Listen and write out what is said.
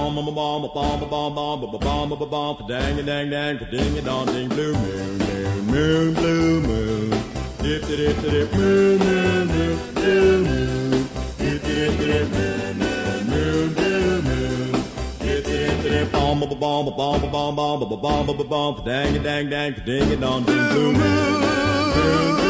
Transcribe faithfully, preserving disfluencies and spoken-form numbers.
bomb, bomb, bomb, bomb, bomb, bomb, bomb, bomb, bomb, dang, dang, dang, ding, dong, ding, blue moon, moon, moon, blue moon, dip, dip, dip, moon, moon, moon, blue moon, dip, dip, dip, moon, moon, moon, blue moon, dip, dip, dip, bomb, bomb, bomb, bomb, bomb, bomb, bomb, bomb, bomb, dang, dang, dang, ding, dong, ding, blue moon, moon.